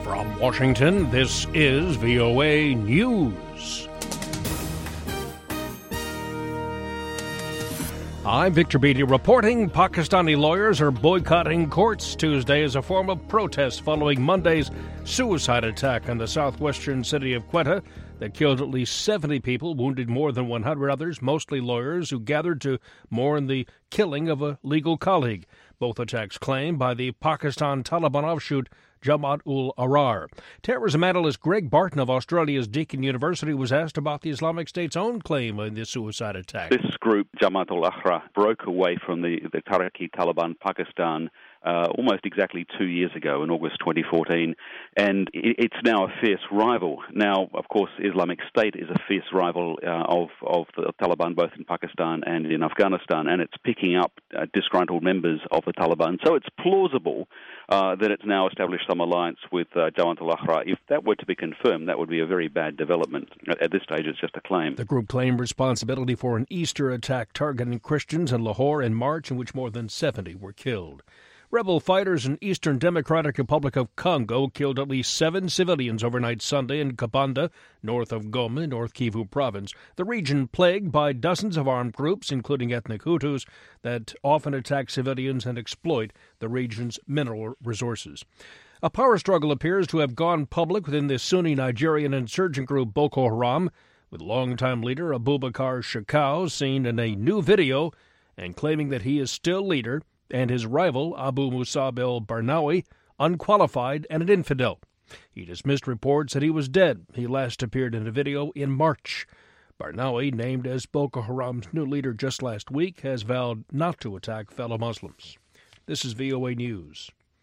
From Washington, this is VOA News. I'm Victor Beatty reporting Pakistani lawyers are boycotting courts Tuesday as a form of protest following Monday's suicide attack in the southwestern city of Quetta that killed at least 70 people, wounded more than 100 others, mostly lawyers who gathered to mourn the killing of a legal colleague. Both attacks claimed by the Pakistan Taliban offshoot Jamaat-ul-Ahrar. Terrorism analyst Greg Barton of Australia's Deakin University was asked about the Islamic State's own claim in the suicide attack. This group, Jamaat-ul-Ahrar, broke away from the Tehrik-i-Taliban Pakistan almost exactly 2 years ago in August 2014, and it's now a fierce rival. Now, of course, Islamic State is a fierce rival of the Taliban both in Pakistan and in Afghanistan, and it's picking up disgruntled members of the Taliban. So it's plausible that it's now established some alliance with Jamaat-ul-Ahrar. If that were to be confirmed, that would be a very bad development. At this stage, it's just a claim. The group claimed responsibility for an Easter attack targeting Christians in Lahore in March, in which more than 70 were killed. Rebel fighters in Eastern Democratic Republic of Congo killed at least 7 civilians overnight Sunday in Kabanda, north of Goma, North Kivu province, the region plagued by dozens of armed groups, including ethnic Hutus, that often attack civilians and exploit the region's mineral resources. A power struggle appears to have gone public within the Sunni Nigerian insurgent group Boko Haram, with longtime leader Abubakar Shekau seen in a new video and claiming that he is still leader, and his rival, Abu Musab el-Barnawi, unqualified and an infidel. He dismissed reports that he was dead. He last appeared in a video in March. Barnawi, named as Boko Haram's new leader just last week, has vowed not to attack fellow Muslims. This is VOA News.